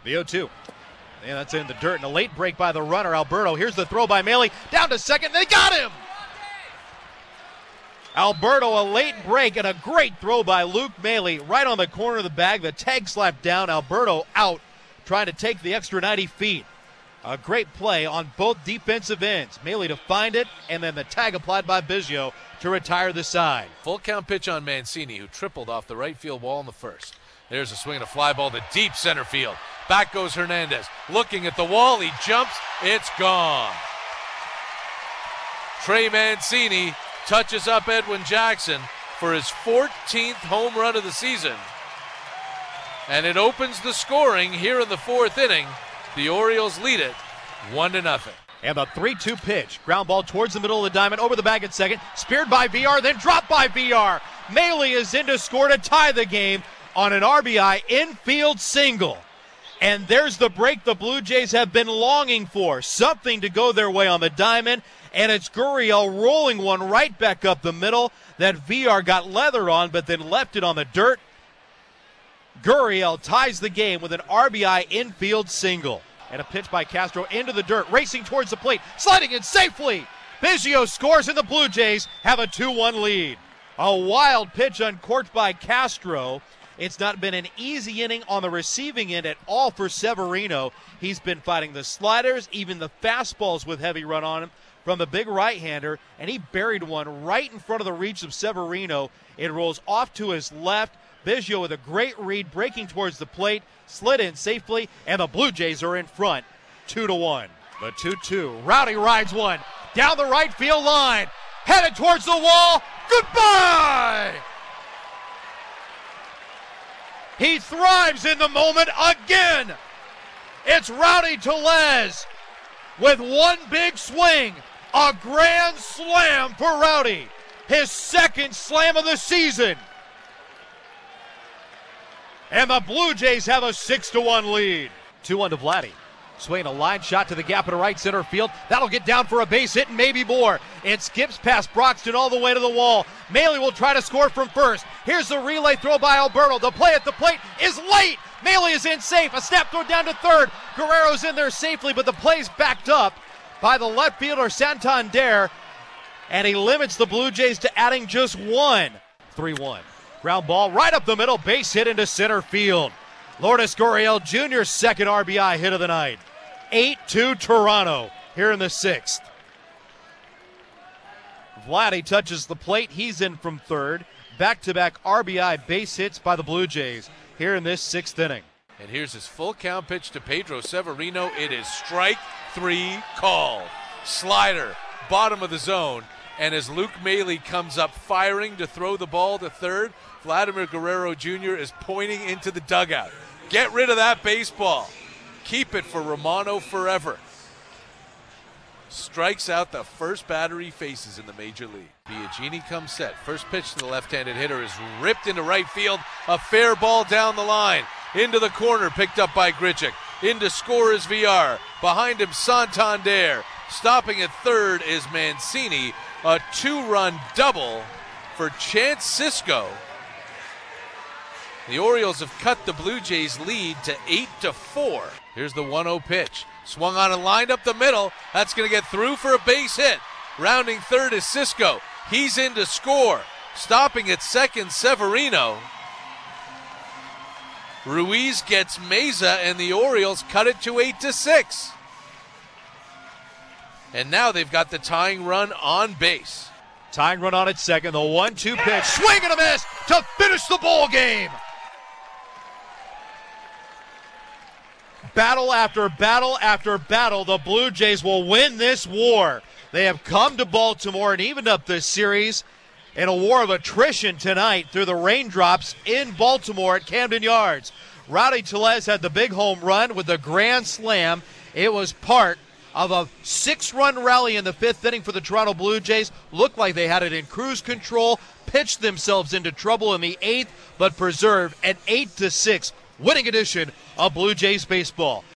The 0-2. And that's in the dirt. And a late break by the runner, Alberto. Here's the throw by Maley. Down to second. They got him! Alberto, a late break and a great throw by Luke Maley right on the corner of the bag. The tag slapped down. Alberto out, trying to take the extra 90 feet. A great play on both defensive ends. Maley to find it, and then the tag applied by Biggio to retire the side. Full count pitch on Mancini, who tripled off the right field wall in the first. There's a swing and a fly ball to deep center field. Back goes Hernandez. Looking at the wall, he jumps. It's gone. Trey Mancini touches up Edwin Jackson for his 14th home run of the season. And it opens the scoring here in the fourth inning. The Orioles lead it 1-0. And the 3-2 pitch. Ground ball towards the middle of the diamond, over the bag at second. Speared by VR, then dropped by VR. Maley is in to score to tie the game on an RBI infield single. And there's the break the Blue Jays have been longing for. Something to go their way on the diamond. And it's Gurriel rolling one right back up the middle that VR got leather on, but then left it on the dirt. Gurriel ties the game with an RBI infield single. And a pitch by Castro into the dirt, racing towards the plate, sliding in safely. Biggio scores, and the Blue Jays have a 2-1 lead. A wild pitch uncorked by Castro. It's not been an easy inning on the receiving end at all for Severino. He's been fighting the sliders, even the fastballs with heavy run on him from the big right-hander, and he buried one right in front of the reach of Severino. It rolls off to his left. Biggio with a great read, breaking towards the plate, slid in safely, and the Blue Jays are in front, 2-1. The 2-2. Rowdy rides one down the right field line, headed towards the wall. Goodbye! He thrives in the moment again. It's Rowdy Tellez with one big swing. A grand slam for Rowdy. His second slam of the season. And the Blue Jays have a 6-1 lead. 2-1 to Vladdy. Swinging a line shot to the gap in right center field. That'll get down for a base hit and maybe more. It skips past Broxton all the way to the wall. Maley will try to score from first. Here's the relay throw by Alberto. The play at the plate is late. Maley is in safe. A snap throw down to third. Guerrero's in there safely, but the play's backed up by the left fielder Santander. And he limits the Blue Jays to adding just one. 3-1. Ground ball right up the middle. Base hit into center field. Lourdes Gurriel Jr.'s second RBI hit of the night. 8-2 Toronto here in the sixth. Vladdy touches the plate. He's in from third. Back-to-back RBI base hits by the Blue Jays here in this sixth inning. And here's his full count pitch to Pedro Severino. It is strike three called. Slider, bottom of the zone. And as Luke Maley comes up firing to throw the ball to third, Vladimir Guerrero Jr. is pointing into the dugout. Get rid of that baseball. Keep it for Romano forever. Strikes out the first batter he faces in the major league. Biagini comes set. First pitch to the left-handed hitter is ripped into right field. A fair ball down the line. Into the corner, picked up by Grichuk. In to score is VR. Behind him, Santander. Stopping at third is Mancini. A two-run double for Chance Sisco. The Orioles have cut the Blue Jays' lead to 8-4. Here's the 1-0 pitch. Swung on and lined up the middle. That's going to get through for a base hit. Rounding third is Sisco. He's in to score. Stopping at second, Severino. Ruiz gets Meza, and the Orioles cut it to 8-6. And now they've got the tying run on base. Tying run on at second. The 1-2 pitch. Swing and a miss to finish the ball game. Battle after battle after battle. The Blue Jays will win this war. They have come to Baltimore and evened up this series in a war of attrition tonight through the raindrops in Baltimore at Camden Yards. Rowdy Tellez had the big home run with the grand slam. It was part of a 6-run rally in the fifth inning for the Toronto Blue Jays. Looked like they had it in cruise control, pitched themselves into trouble in the eighth, but preserved an 8-6 winning edition of Blue Jays baseball.